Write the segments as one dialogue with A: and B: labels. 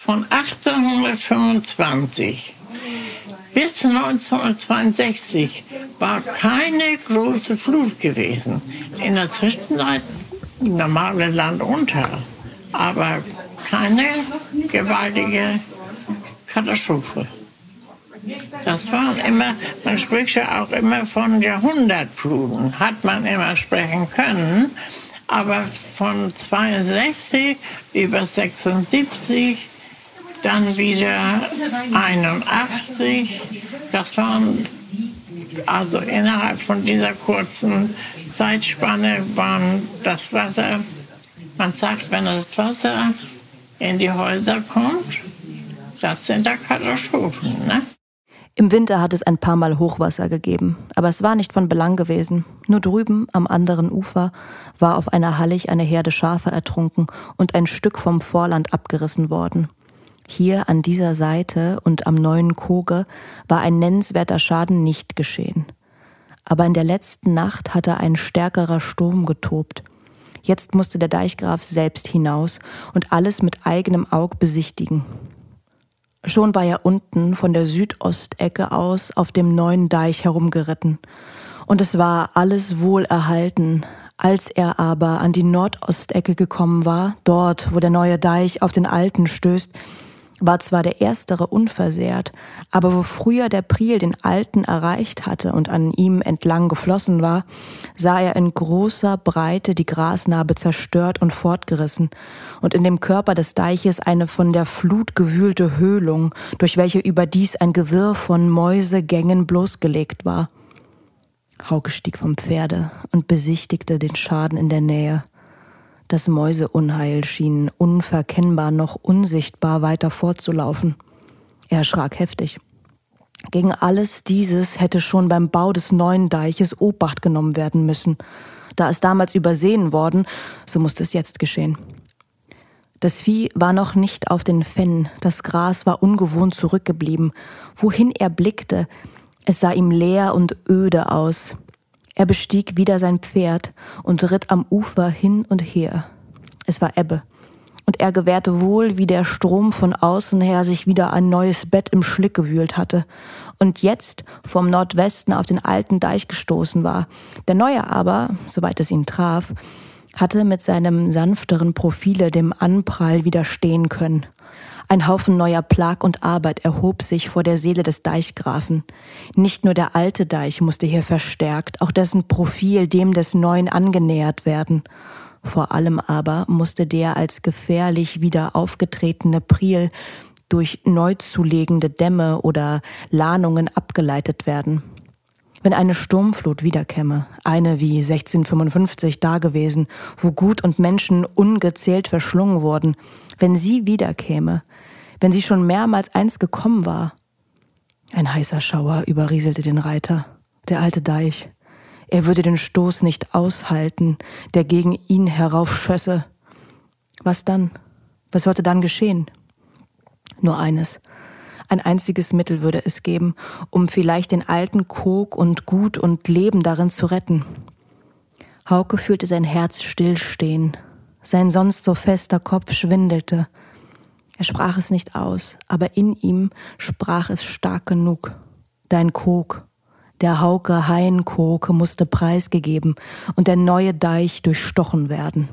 A: Von 1825 bis 1962 war keine große Flut gewesen. In der Zwischenzeit normale Land unter, aber keine gewaltige Katastrophe. Das waren immer, man spricht ja auch immer von Jahrhundertfluten, hat man immer sprechen können, aber von 62 über 76, dann wieder 81, das waren, also innerhalb von dieser kurzen Zeitspanne waren das Wasser, man sagt, wenn das Wasser in die Häuser kommt, das sind da Katastrophen, ne?
B: Im Winter hat es ein paar Mal Hochwasser gegeben, aber es war nicht von Belang gewesen. Nur drüben, am anderen Ufer, war auf einer Hallig eine Herde Schafe ertrunken und ein Stück vom Vorland abgerissen worden. Hier an dieser Seite und am neuen Koge war ein nennenswerter Schaden nicht geschehen. Aber in der letzten Nacht hatte ein stärkerer Sturm getobt. Jetzt musste der Deichgraf selbst hinaus und alles mit eigenem Aug besichtigen. Schon war er unten von der Südostecke aus auf dem neuen Deich herumgeritten. Und es war alles wohl erhalten. Als er aber an die Nordostecke gekommen war, dort, wo der neue Deich auf den alten stößt, war zwar der erstere unversehrt, aber wo früher der Priel den alten erreicht hatte und an ihm entlang geflossen war, sah er in großer Breite die Grasnarbe zerstört und fortgerissen und in dem Körper des Deiches eine von der Flut gewühlte Höhlung, durch welche überdies ein Gewirr von Mäusegängen bloßgelegt war. Hauke stieg vom Pferde und besichtigte den Schaden in der Nähe. Das Mäuseunheil schien unverkennbar noch unsichtbar weiter fortzulaufen. Er erschrak heftig. Gegen alles dieses hätte schon beim Bau des neuen Deiches Obacht genommen werden müssen. Da es damals übersehen worden, so musste es jetzt geschehen. Das Vieh war noch nicht auf den Fenn, das Gras war ungewohnt zurückgeblieben. Wohin er blickte, es sah ihm leer und öde aus. Er bestieg wieder sein Pferd und ritt am Ufer hin und her. Es war Ebbe, und er gewährte wohl, wie der Strom von außen her sich wieder ein neues Bett im Schlick gewühlt hatte und jetzt vom Nordwesten auf den alten Deich gestoßen war. Der neue aber, soweit es ihn traf, hatte mit seinem sanfteren Profile dem Anprall widerstehen können. Ein Haufen neuer Plag und Arbeit erhob sich vor der Seele des Deichgrafen. Nicht nur der alte Deich musste hier verstärkt, auch dessen Profil dem des Neuen angenähert werden. Vor allem aber musste der als gefährlich wieder aufgetretene Priel durch neu zulegende Dämme oder Lahnungen abgeleitet werden. Wenn eine Sturmflut wiederkäme, eine wie 1655 dagewesen, wo Gut und Menschen ungezählt verschlungen wurden, wenn sie wiederkäme, wenn sie schon mehrmals einst gekommen war. Ein heißer Schauer überrieselte den Reiter, der alte Deich. Er würde den Stoß nicht aushalten, der gegen ihn heraufschösse. Was dann? Was sollte dann geschehen? Nur eines. Ein einziges Mittel würde es geben, um vielleicht den alten Kog und Gut und Leben darin zu retten. Hauke fühlte sein Herz stillstehen. Sein sonst so fester Kopf schwindelte. Er sprach es nicht aus, aber in ihm sprach es stark genug. Dein Kog, der Hauke-Hein-Kog, musste preisgegeben und der neue Deich durchstochen werden.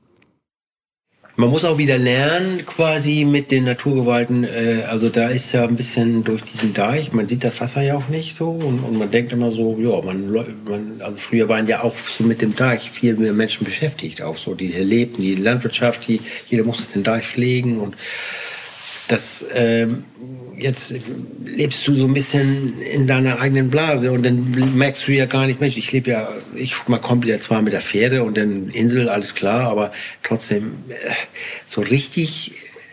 C: Man muss auch wieder lernen, quasi mit den Naturgewalten. Also da ist ja ein bisschen durch diesen Deich, man sieht das Wasser ja auch nicht so und man denkt immer so, ja, also früher waren ja auch so mit dem Deich viel mehr Menschen beschäftigt, auch so, die hier lebten, die Landwirtschaft, jeder musste den Deich pflegen und das, jetzt lebst du so ein bisschen in deiner eigenen Blase und dann merkst du ja gar nicht, Mensch, man kommt ja zwar mit der Fähre und dann Insel, alles klar, aber trotzdem so richtig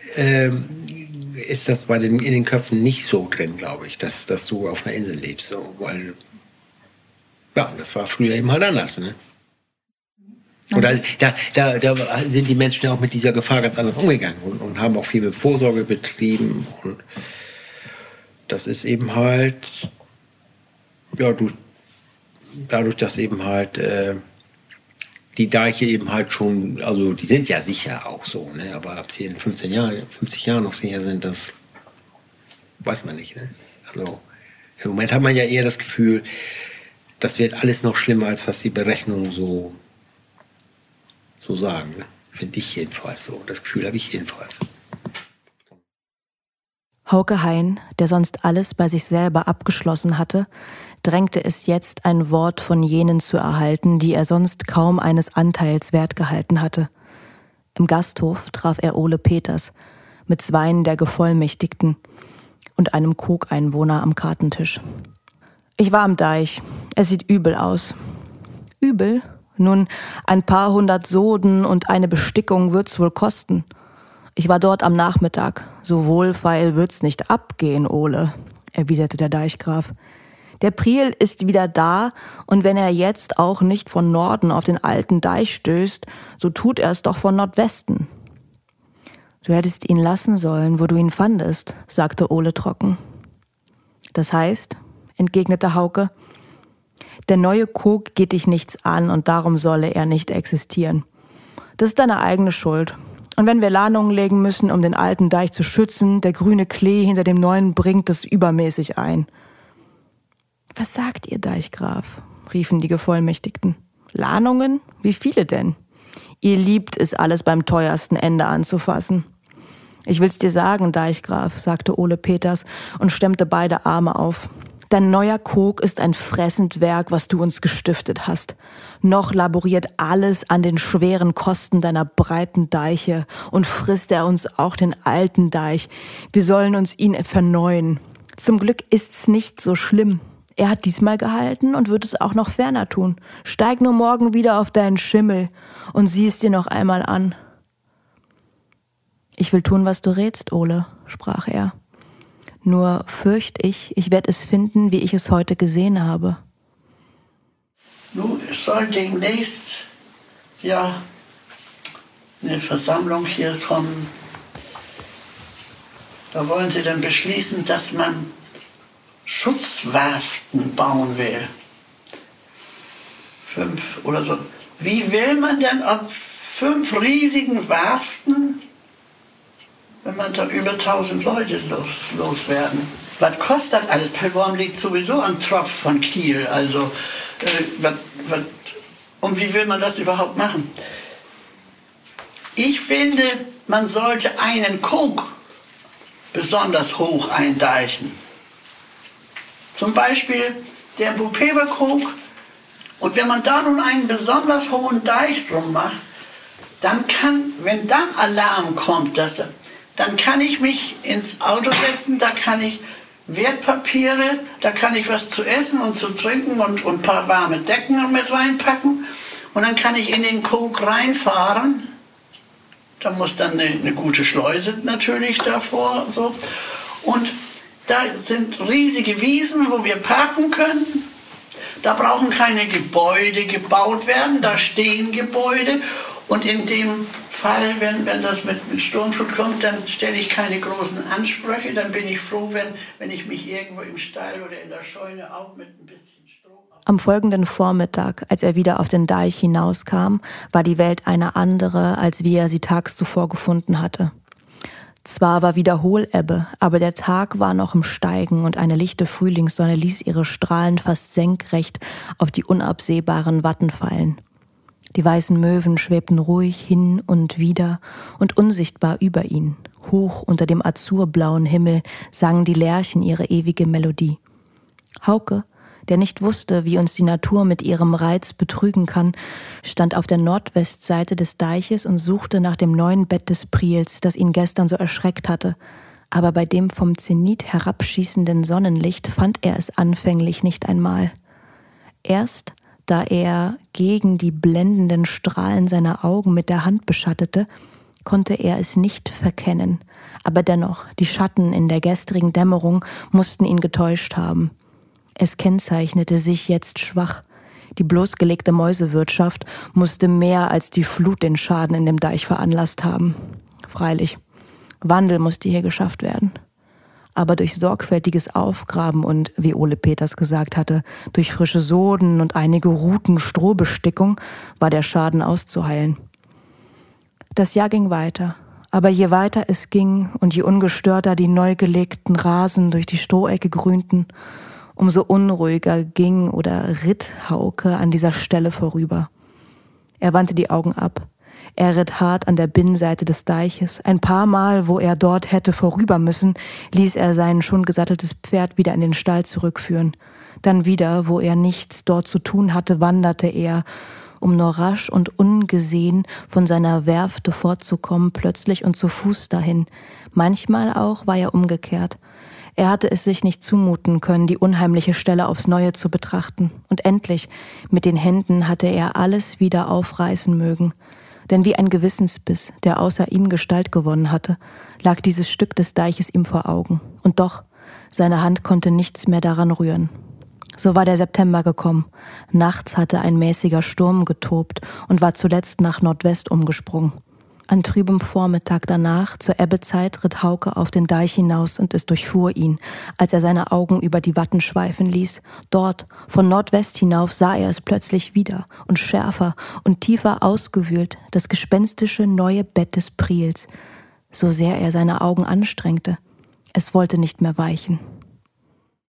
C: ist das in den Köpfen nicht so drin, glaube ich, dass du auf einer Insel lebst, so, weil ja, das war früher eben halt anders, ne? Und da sind die Menschen ja auch mit dieser Gefahr ganz anders umgegangen und haben auch viel mit Vorsorge betrieben. Und das ist eben halt, ja, dadurch, dass eben halt die Deiche eben halt schon, also die sind ja sicher auch so, ne? Aber ob sie in 50 Jahren noch sicher sind, das weiß man nicht. Ne? Also im Moment hat man ja eher das Gefühl, das wird alles noch schlimmer, als was die Berechnungen so sagen. Ne? Finde ich jedenfalls so. Das Gefühl habe ich jedenfalls.
B: Hauke Hein, der sonst alles bei sich selber abgeschlossen hatte, drängte es jetzt, ein Wort von jenen zu erhalten, die er sonst kaum eines Anteils wert gehalten hatte. Im Gasthof traf er Ole Peters mit zweien der Gevollmächtigten und einem Kog-Einwohner am Kartentisch. Ich war am Deich. Es sieht übel aus. Übel? Nun, ein paar 100 Soden und eine Bestickung wird's wohl kosten. Ich war dort am Nachmittag. So wohlfeil wird's nicht abgehen, Ole, erwiderte der Deichgraf. Der Priel ist wieder da, und wenn er jetzt auch nicht von Norden auf den alten Deich stößt, so tut er es doch von Nordwesten. Du hättest ihn lassen sollen, wo du ihn fandest, sagte Ole trocken. Das heißt, entgegnete Hauke, der neue Kog geht dich nichts an und darum solle er nicht existieren. Das ist deine eigene Schuld. Und wenn wir Lahnungen legen müssen, um den alten Deich zu schützen, der grüne Klee hinter dem neuen bringt das übermäßig ein. Was sagt ihr, Deichgraf? Riefen die Gevollmächtigten. Lahnungen? Wie viele denn? Ihr liebt es, alles beim teuersten Ende anzufassen. Ich will's dir sagen, Deichgraf, sagte Ole Peters und stemmte beide Arme auf. Dein neuer Kog ist ein Fressendwerk, was du uns gestiftet hast. Noch laboriert alles an den schweren Kosten deiner breiten Deiche und frisst er uns auch den alten Deich. Wir sollen uns ihn verneuen. Zum Glück ist's nicht so schlimm. Er hat diesmal gehalten und wird es auch noch ferner tun. Steig nur morgen wieder auf deinen Schimmel und sieh es dir noch einmal an. Ich will tun, was du rätst, Ole, sprach er. Nur fürcht ich werde es finden, wie ich es heute gesehen habe.
A: Nun, es soll demnächst ja eine Versammlung hier kommen. Da wollen sie dann beschließen, dass man Schutzwerften bauen will. 5 oder so. Wie will man denn auf 5 riesigen Werften, wenn man da über 1000 Leute loswerden? Was kostet das alles? Pellworm liegt sowieso am Tropf von Kiel. Also, und wie will man das überhaupt machen? Ich finde, man sollte einen Kog besonders hoch eindeichen. Zum Beispiel der Bupewa-Kog. Und wenn man da nun einen besonders hohen Deich drum macht, dann kann, wenn dann Alarm kommt, dann kann ich mich ins Auto setzen, da kann ich Wertpapiere, da kann ich was zu essen und zu trinken und ein paar warme Decken mit reinpacken. Und dann kann ich in den Kog reinfahren. Da muss dann eine gute Schleuse natürlich davor. So. Und da sind riesige Wiesen, wo wir parken können. Da brauchen keine Gebäude gebaut werden, da stehen Gebäude. Und in dem Fall, wenn das mit Sturmflut kommt, dann stelle ich keine großen Ansprüche. Dann bin ich froh, wenn ich mich irgendwo im Stall oder in der Scheune auch mit ein bisschen Strom...
B: Am folgenden Vormittag, als er wieder auf den Deich hinauskam, war die Welt eine andere, als wie er sie tags zuvor gefunden hatte. Zwar war wieder Hohlebbe, aber der Tag war noch im Steigen und eine lichte Frühlingssonne ließ ihre Strahlen fast senkrecht auf die unabsehbaren Watten fallen. Die weißen Möwen schwebten ruhig hin und wieder und unsichtbar über ihn. Hoch unter dem azurblauen Himmel sangen die Lerchen ihre ewige Melodie. Hauke, der nicht wusste, wie uns die Natur mit ihrem Reiz betrügen kann, stand auf der Nordwestseite des Deiches und suchte nach dem neuen Bett des Priels, das ihn gestern so erschreckt hatte. Aber bei dem vom Zenit herabschießenden Sonnenlicht fand er es anfänglich nicht einmal. Erst, da er gegen die blendenden Strahlen seiner Augen mit der Hand beschattete, konnte er es nicht verkennen. Aber dennoch, die Schatten in der gestrigen Dämmerung mussten ihn getäuscht haben. Es kennzeichnete sich jetzt schwach. Die bloßgelegte Mäusewirtschaft musste mehr als die Flut den Schaden in dem Deich veranlasst haben. Freilich, Wandel musste hier geschafft werden. Aber durch sorgfältiges Aufgraben und, wie Ole Peters gesagt hatte, durch frische Soden und einige Ruten Strohbestickung war der Schaden auszuheilen. Das Jahr ging weiter, aber je weiter es ging und je ungestörter die neu gelegten Rasen durch die Strohecke grünten, umso unruhiger ging oder ritt Hauke an dieser Stelle vorüber. Er wandte die Augen ab. Er ritt hart an der Binnenseite des Deiches. Ein paar Mal, wo er dort hätte vorüber müssen, ließ er sein schon gesatteltes Pferd wieder in den Stall zurückführen. Dann wieder, wo er nichts dort zu tun hatte, wanderte er, um nur rasch und ungesehen von seiner Werfte fortzukommen, plötzlich und zu Fuß dahin. Manchmal auch war er umgekehrt. Er hatte es sich nicht zumuten können, die unheimliche Stelle aufs Neue zu betrachten. Und endlich, mit den Händen hatte er alles wieder aufreißen mögen. Denn wie ein Gewissensbiss, der außer ihm Gestalt gewonnen hatte, lag dieses Stück des Deiches ihm vor Augen. Und doch, seine Hand konnte nichts mehr daran rühren. So war der September gekommen. Nachts hatte ein mäßiger Sturm getobt und war zuletzt nach Nordwest umgesprungen. An trübem Vormittag danach, zur Ebbezeit, ritt Hauke auf den Deich hinaus und es durchfuhr ihn, als er seine Augen über die Watten schweifen ließ. Dort, von Nordwest hinauf, sah er es plötzlich wieder und schärfer und tiefer ausgewühlt, das gespenstische neue Bett des Priels, so sehr er seine Augen anstrengte. Es wollte nicht mehr weichen.